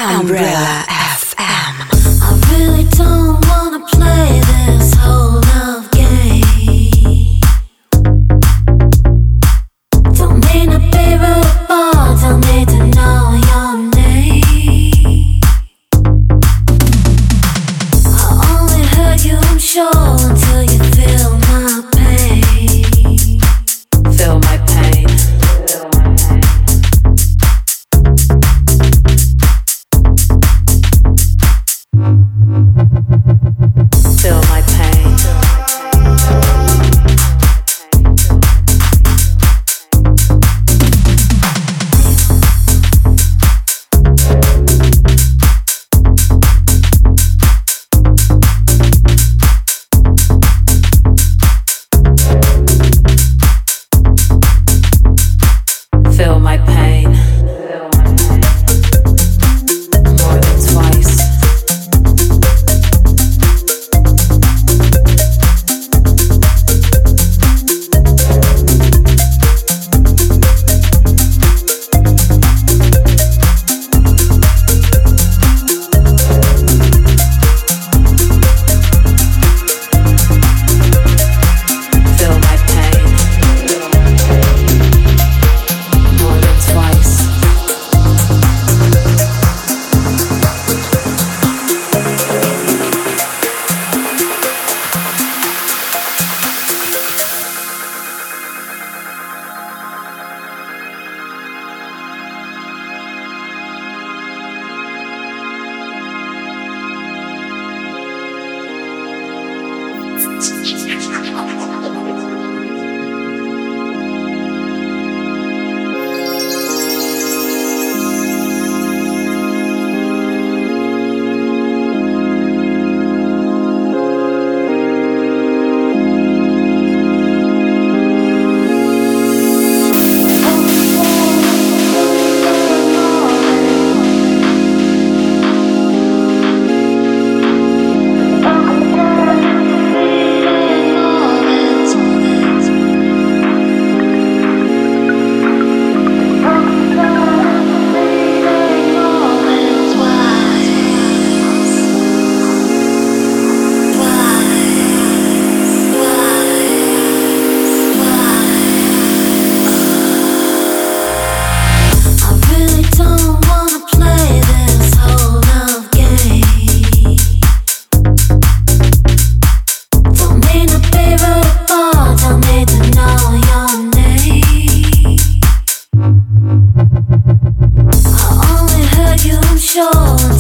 Umbrella FM. I really don't wanna play this whole love game. Don't need a favorite bar, don't need to know your name. I only heard you, I'm sure, until you feel my pain. Feel my pain. Feel my pain. Feel my pain. More than twice. Feel my pain. More than twice. I really don't wanna play this whole love game. Don't need a favorite bar, don't need to know your name. I only heard you, I'm sure,